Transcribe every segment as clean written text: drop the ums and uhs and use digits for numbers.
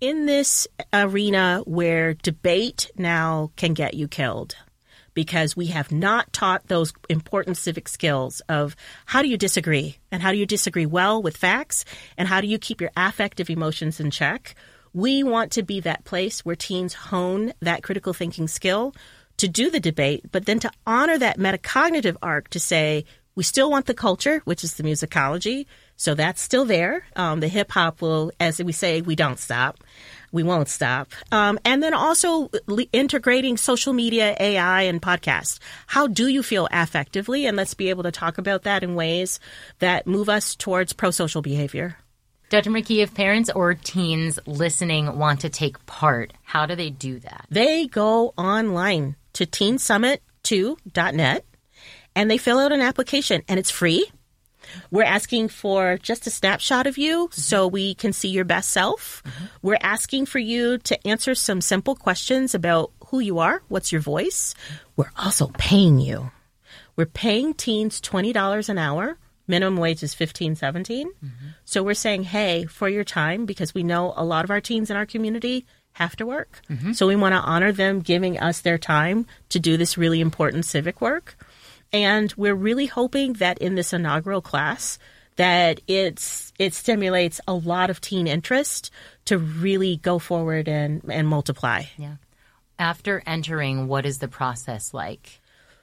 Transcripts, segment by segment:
in this arena where debate now can get you killed, because we have not taught those important civic skills of how do you disagree, and how do you disagree well with facts, and how do you keep your affective emotions in check. We want to be that place where teens hone that critical thinking skill to do the debate, but then to honor that metacognitive arc to say, we still want the culture, which is the musicology. So that's still there. The hip hop will, as we say, we don't stop. We won't stop. And then also integrating social media, AI, and podcasts. How do you feel affectively? And let's be able to talk about that in ways that move us towards pro-social behavior. Dr. McKee, if parents or teens listening want to take part, how do they do that? They go online to teensummit2.net and they fill out an application, and it's free. We're asking for just a snapshot of you so we can see your best self. We're asking for you to answer some simple questions about who you are, what's your voice. We're also paying you. We're paying teens $20 an hour. Minimum wage is $15, $17. So we're saying, hey, for your time, because we know a lot of our teens in our community have to work. So we want to honor them giving us their time to do this really important civic work. And we're really hoping that in this inaugural class that it stimulates a lot of teen interest to really go forward and multiply. Yeah. After entering, what is the process like?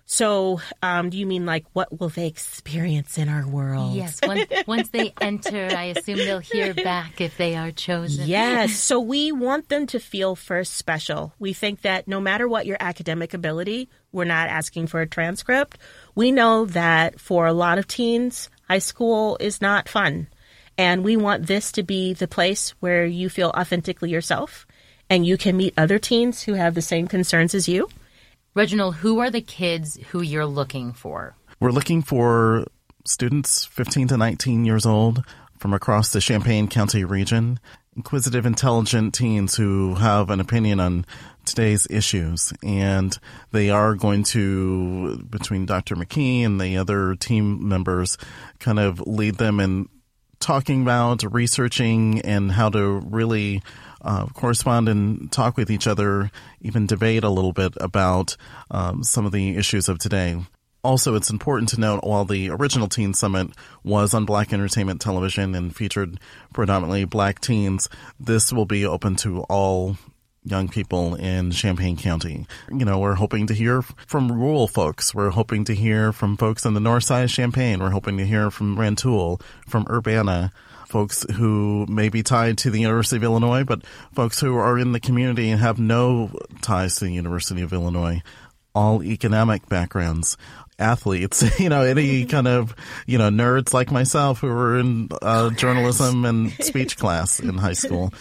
So do you mean like what will they experience in our world? Yes. Once they enter, I assume they'll hear back if they are chosen. Yes. So we want them to feel first special. We think that no matter what your academic ability, we're not asking for a transcript. We know that for a lot of teens, high school is not fun. And we want this to be the place where you feel authentically yourself and you can meet other teens who have the same concerns as you. Reginald, who are the kids who you're looking for? We're looking for students 15 to 19 years old from across the Champaign County region, inquisitive, intelligent teens who have an opinion on today's issues. And they are going to, between Dr. McKee and the other team members, kind of lead them in talking about, researching, and how to really correspond and talk with each other, even debate a little bit about some of the issues of today. Also, it's important to note, while the original Teen Summit was on Black Entertainment Television and featured predominantly Black teens, this will be open to all young people in Champaign County. You know, we're hoping to hear from rural folks. We're hoping to hear from folks on the north side of Champaign. We're hoping to hear from Rantoul, from Urbana, folks who may be tied to the University of Illinois, but folks who are in the community and have no ties to the University of Illinois, all economic backgrounds, athletes, any kind of, nerds like myself who were in journalism and speech class in high school.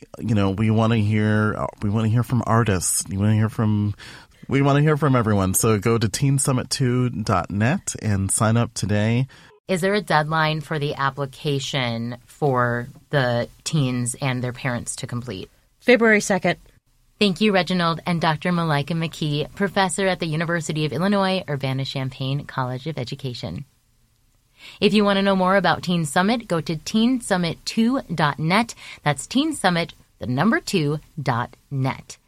We want to hear from artists. We want to hear from everyone. So go to teensummit2.net and sign up today. Is there a deadline for the application for the teens and their parents to complete? February 2nd. Thank you, Reginald and Dr. Malaika McKee, professor at the University of Illinois, Urbana-Champaign College of Education. If you want to know more about Teen Summit, go to teensummit2.net. That's teensummit2.net.